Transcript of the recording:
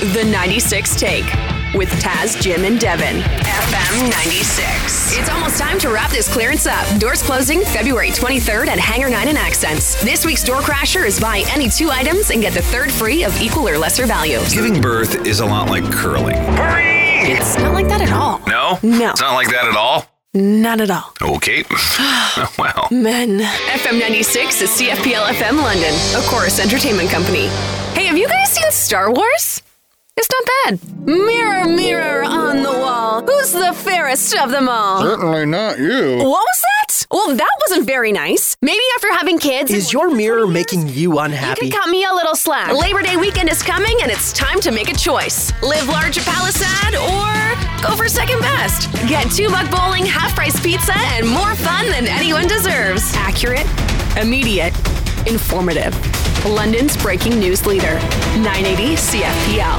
The 96 Take with Taz, Jim, and Devin. FM 96. It's almost time to wrap this clearance up. Doors closing February 23rd at Hangar 9 and Accents. This week's Door Crasher is buy any 2 items and get the third free of equal or lesser value. Giving birth is a lot like curling. It's not like that at all. No? No. It's not like that at all? Not at all. Okay. Well. Men. FM 96 is CFPL FM London, a Chorus Entertainment Company. Hey, have you guys seen Star Wars? It's not bad. Mirror, mirror on the wall. Who's the fairest of them all? Certainly not you. What was that? Well, that wasn't very nice. Maybe after having kids... Is your mirror making you unhappy? You can cut me a little slack. Labor Day weekend is coming, and it's time to make a choice. Live large at Palisade or go for second best. Get $2 bowling, half-price pizza, and more fun than anyone deserves. Accurate, immediate, informative. London's breaking news leader. 980 CFPL.